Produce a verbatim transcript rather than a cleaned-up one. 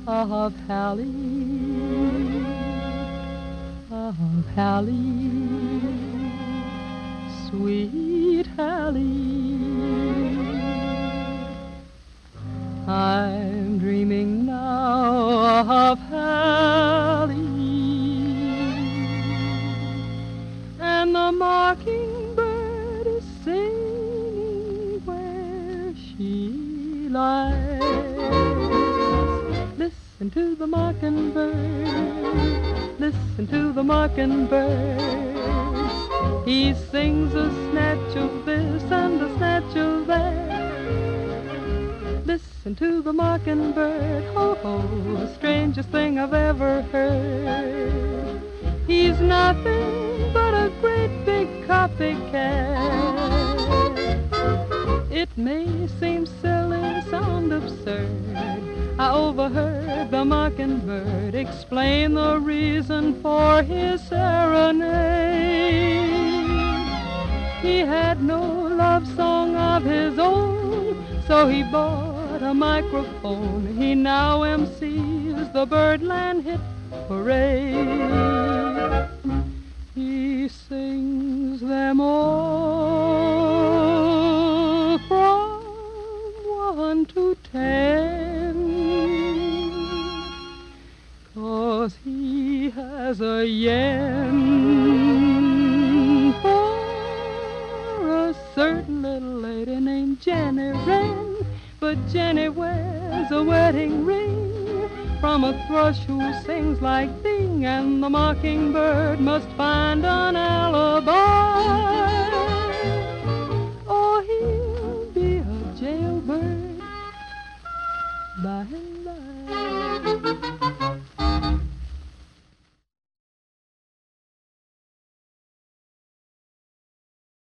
of Hallie, of Hallie, sweet Hallie. I'm dreaming now of Hallie, and the mockingbird is singing where she lies. Listen to the mockingbird, listen to the mockingbird. He sings a snatch of this and a snatch of that. Listen to the mockingbird, ho ho, strangest thing I've ever heard. He's nothing but a great big copycat. It may seem silly, sound absurd, I overheard the mockingbird explain the reason for his serenade. He had no love song of his own, so he bought a microphone. He now M Cs the Birdland Hit Parade. He sings them all from one to ten, 'cause he has a yen for a certain little lady named Jenny Wren. But Jenny wears a wedding ring from a thrush who sings like thee, and the mockingbird must find an alibi.